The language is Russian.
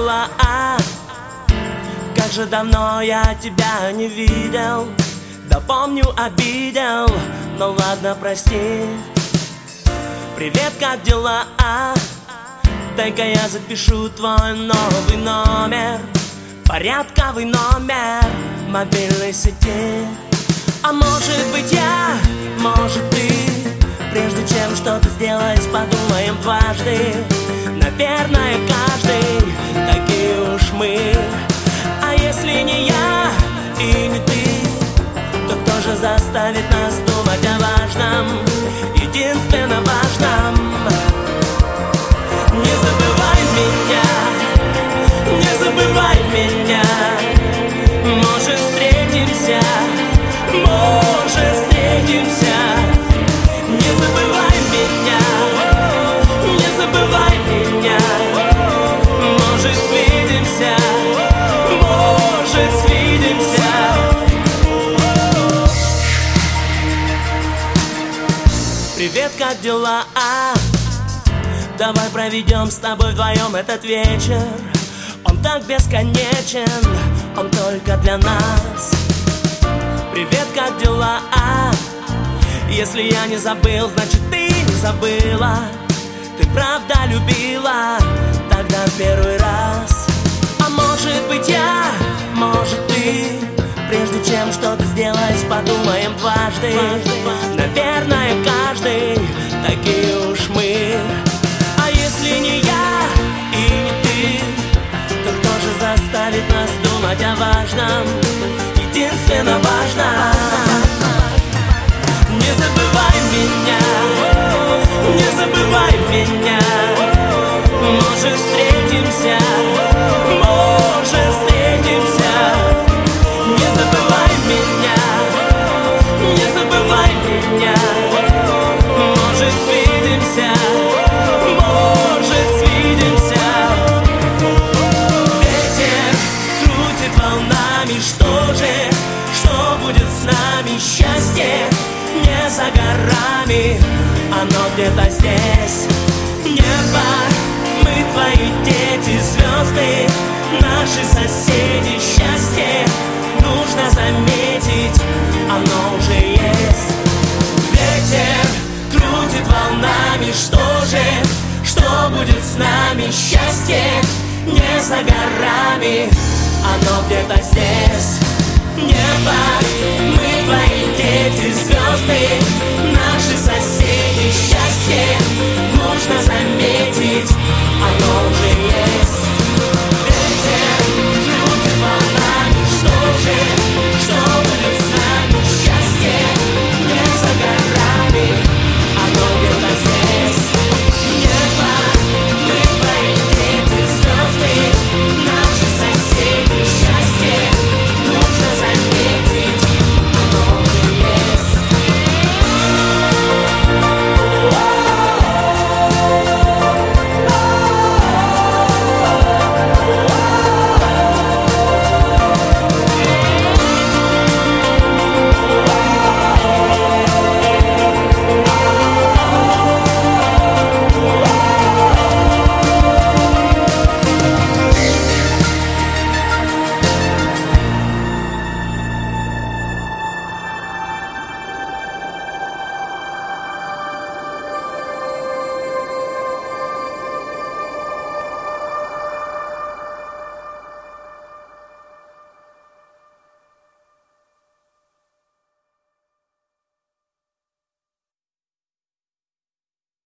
дела? Как же давно я тебя не видел. Да помню, обидел, но ладно, прости. Привет, как дела? Дай-ка я запишу твой новый номер, порядковый номер мобильной сети. А может быть я, может ты, прежде чем что-то сделать, подумаем дважды. Наверное, каждый, такие уж мы. А если не я и не ты, то кто же заставит нас думать о важном, единственно важном? Не забывай меня, не забывай меня. Может, встретимся, может, встретимся. Не забывай меня, не забывай меня. Может, свидимся, может, свидимся. Привет, как дела? Давай проведем с тобой вдвоем этот вечер. Он так бесконечен, он только для нас. Привет, как дела? Если я не забыл, значит ты не забыла. Ты правда любила тогда в первый раз. А может быть я, может ты, прежде чем что-то сделать, подумаем дважды. Наверное, каждый, такие уж мы. А если не я и не ты, то кто же заставит нас думать о важном, единственно важном? Не забывай меня, не забывай меня. Может, встретимся, может, встретимся. Не забывай меня, не забывай меня. Может, свидимся, может, свидимся. Ветер крутит волнами, что же, что будет с нами? Счастье не за горами, оно где-то здесь. Небо, мы твои дети, звезды, наши соседи. Счастье нужно заметить, оно уже есть. Ветер крутит волнами, что же, что будет с нами? Счастье не за горами, оно где-то здесь. Небо, мы твои дети, звезды, наши соседи. Счастье нужно заметить, оно